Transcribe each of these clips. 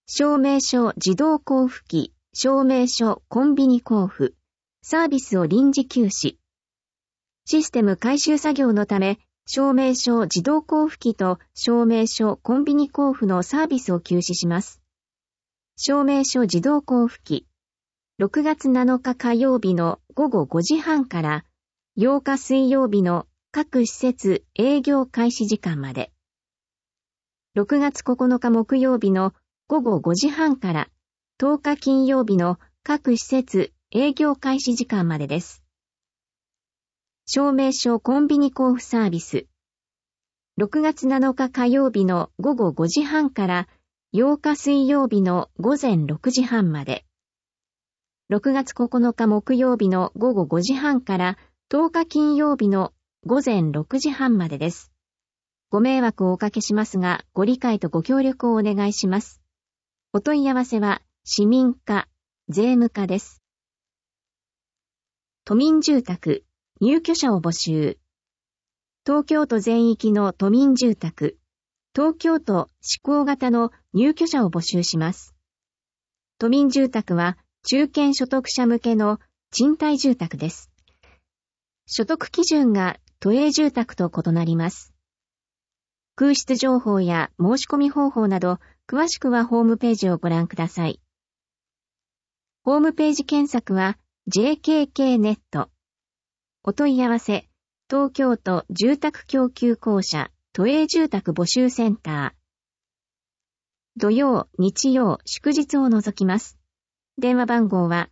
証明書自動交付機、証明書コンビニ交付、サービスを臨時休止。システム改修作業のため、証明書自動交付機と証明書コンビニ交付のサービスを休止します。証明書自動交付機。6月7日火曜日の午後5時半から8日水曜日の各施設営業開始時間まで。6月9日木曜日の午後5時半から10日金曜日の各施設営業開始時間までです。証明書コンビニ交付サービス。6月7日火曜日の午後5時半から8日水曜日の午前6時半まで。6月9日木曜日の午後5時半から10日金曜日の午前6時半までです。ご迷惑をおかけしますが、ご理解とご協力をお願いします。お問い合わせは、市民課、税務課です。都民住宅、入居者を募集。東京都全域の都民住宅、東京都施行型の入居者を募集します。都民住宅は、中堅所得者向けの賃貸住宅です。所得基準が都営住宅と異なります。空室情報や申し込み方法など、詳しくはホームページをご覧ください。ホームページ検索は JKK ネット。お問い合わせ、東京都住宅供給公社都営住宅募集センター。土曜、日曜、祝日を除きます。電話番号は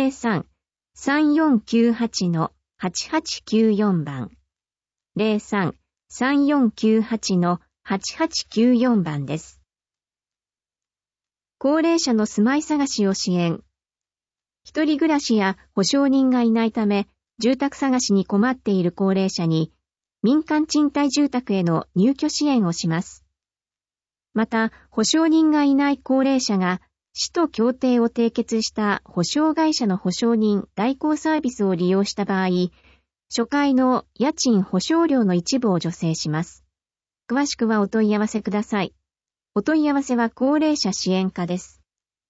03-3498-8894 番。03-3498-8894 番です。高齢者の住まい探しを支援。一人暮らしや保証人がいないため、住宅探しに困っている高齢者に、民間賃貸住宅への入居支援をします。また、保証人がいない高齢者が、市と協定を締結した保証会社の保証人代行サービスを利用した場合、初回の家賃保証料の一部を助成します。詳しくはお問い合わせください。お問い合わせは高齢者支援課です。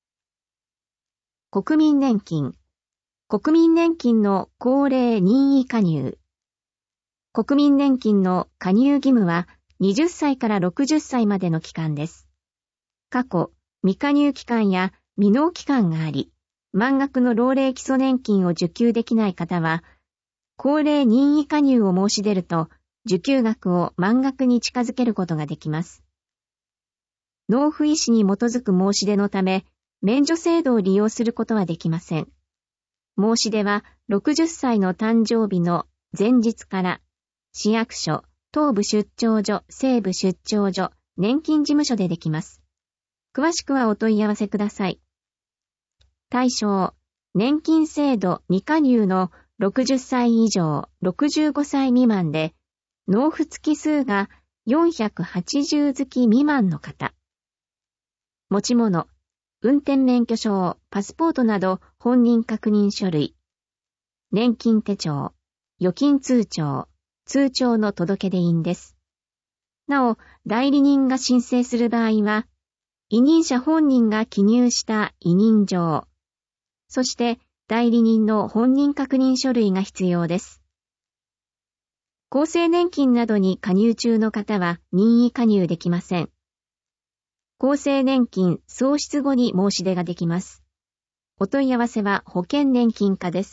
国民年金。国民年金の高齢任意加入。国民年金の加入義務は20歳から60歳までの期間です。過去、未加入期間や未納期間があり、満額の老齢基礎年金を受給できない方は、高齢任意加入を申し出ると、受給額を満額に近づけることができます。納付意思に基づく申し出のため、免除制度を利用することはできません。申し出は60歳の誕生日の前日から、市役所、東部出張所、西部出張所、年金事務所でできます。詳しくはお問い合わせください。対象、年金制度未加入の60歳以上、65歳未満で、納付月数が480月未満の方。持ち物、運転免許証、パスポートなど本人確認書類。年金手帳、預金通帳、通帳の届出印です。なお、代理人が申請する場合は、委任者本人が記入した委任状、そして代理人の本人確認書類が必要です。厚生年金などに加入中の方は任意加入できません。厚生年金創出後に申し出ができます。お問い合わせは保険年金課です。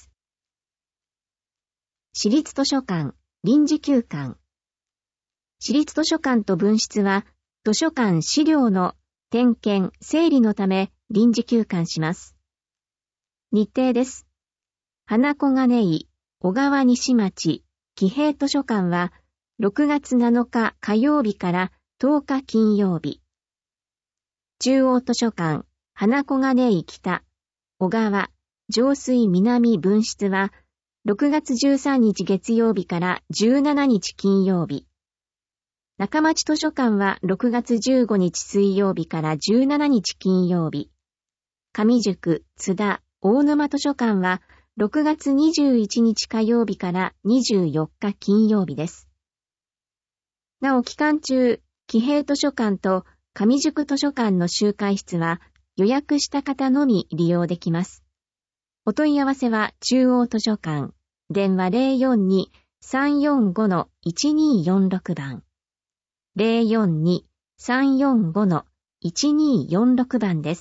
私立図書館、臨時休館。私立図書館と分室は図書館資料の点検、整理のため臨時休館します。日程です。花小金井、小川西町、喜平図書館は6月7日火曜日から10日金曜日。中央図書館、花小金井北、小川、上水南分室は6月13日月曜日から17日金曜日。中町図書館は6月15日水曜日から17日金曜日。上宿、津田、大沼図書館は6月21日火曜日から24日金曜日です。なお期間中、喜平図書館と上宿図書館の集会室は予約した方のみ利用できます。お問い合わせは中央図書館、電話 042-345-1246 番。042-345-1246 番です。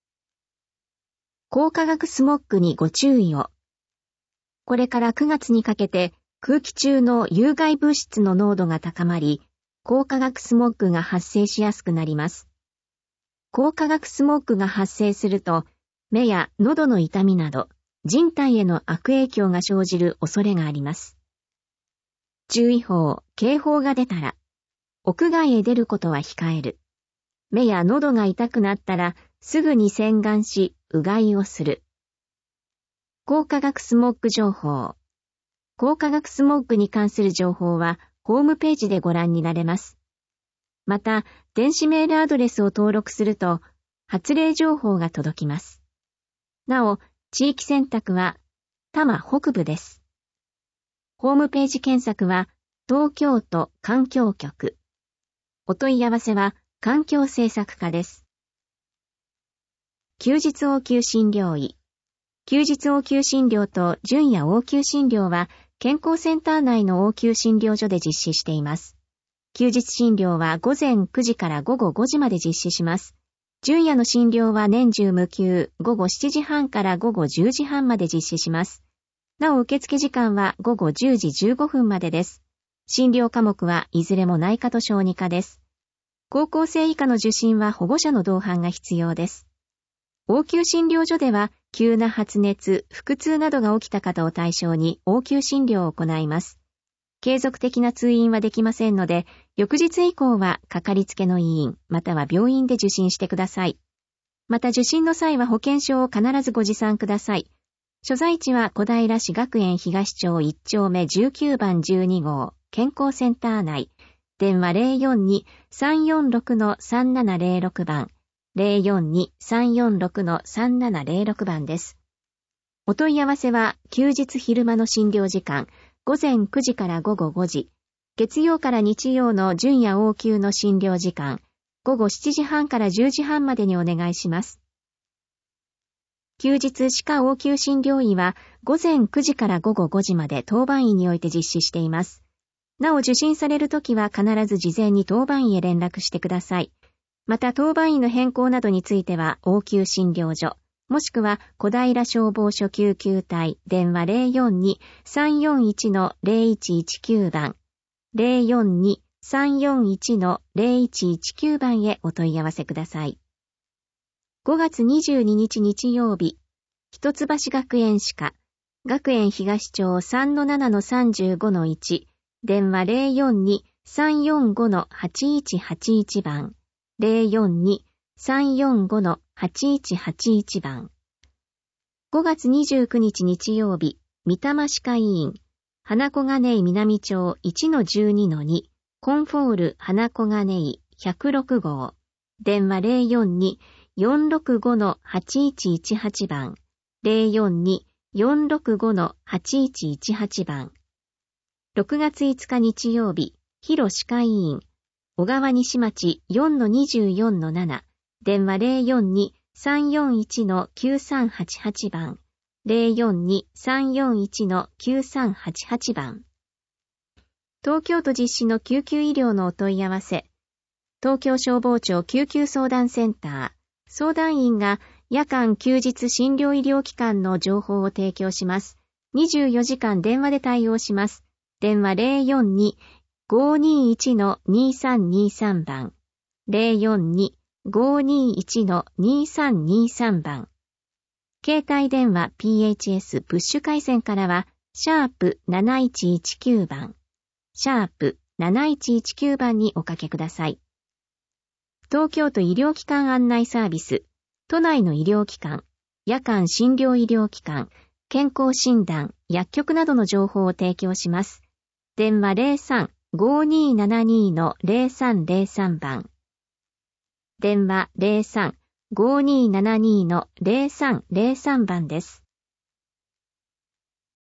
高化学スモッグにご注意を。これから9月にかけて空気中の有害物質の濃度が高まり、高化学スモッグが発生しやすくなります。高化学スモッグが発生すると、目や喉の痛みなど、人体への悪影響が生じる恐れがあります。注意報、警報が出たら、屋外へ出ることは控える。目や喉が痛くなったら、すぐに洗顔し、うがいをする。高化学スモッグ情報。高化学スモッグに関する情報は、ホームページでご覧になれます。また、電子メールアドレスを登録すると、発令情報が届きます。なお、地域選択は、多摩北部です。ホームページ検索は、東京都環境局。お問い合わせは、環境政策課です。休日応急診療医。休日応急診療と準夜応急診療は、健康センター内の応急診療所で実施しています。休日診療は午前9時から午後5時まで実施します。準夜の診療は年中無休、午後7時半から午後10時半まで実施します。なお受付時間は午後10時15分までです。診療科目はいずれも内科と小児科です。高校生以下の受診は保護者の同伴が必要です。応急診療所では、急な発熱、腹痛などが起きた方を対象に応急診療を行います。継続的な通院はできませんので、翌日以降はかかりつけの医院、または病院で受診してください。また受診の際は保険証を必ずご持参ください。所在地は小平市学園東町1丁目19番12号、健康センター内。電話 042-346-3706 番。042-346-3706 番です。お問い合わせは休日昼間の診療時間、午前9時から午後5時、月曜から日曜の準夜応急の診療時間、午後7時半から10時半までにお願いします。休日歯科応急診療医は午前9時から午後5時まで当番医において実施しています。なお受診されるときは必ず事前に当番医へ連絡してください。また当番医の変更などについては応急診療所、もしくは小平消防署救急隊電話 042-341-0119 番 042-341-0119 番へお問い合わせください。5月22日日曜日、一橋学園歯科、学園東町 3-7-35-1 電話 042-345-8181 番042-345-8181 番。5月29日日曜日、三多摩歯科医院、花小金井南町 1-12-2、コンフォール花小金井106号、電話 042-465-8118 番、042-465-8118 番。6月5日日曜日、広歯科医院、小川西町 4-24-7、電話 042-341-9388 番、042-341-9388 番。東京都実施の救急医療のお問い合わせ。東京消防庁救急相談センター、相談員が夜間休日診療医療機関の情報を提供します。24時間電話で対応します。電話 042-521-2323 番、042-521-2323 番。携帯電話 PHS プッシュ回線からは、#7119 番、#7119 番におかけください。東京都医療機関案内サービス、都内の医療機関、夜間診療医療機関、健康診断、薬局などの情報を提供します。電話 03-5272-0303 番。電話 03-5272-0303 番です。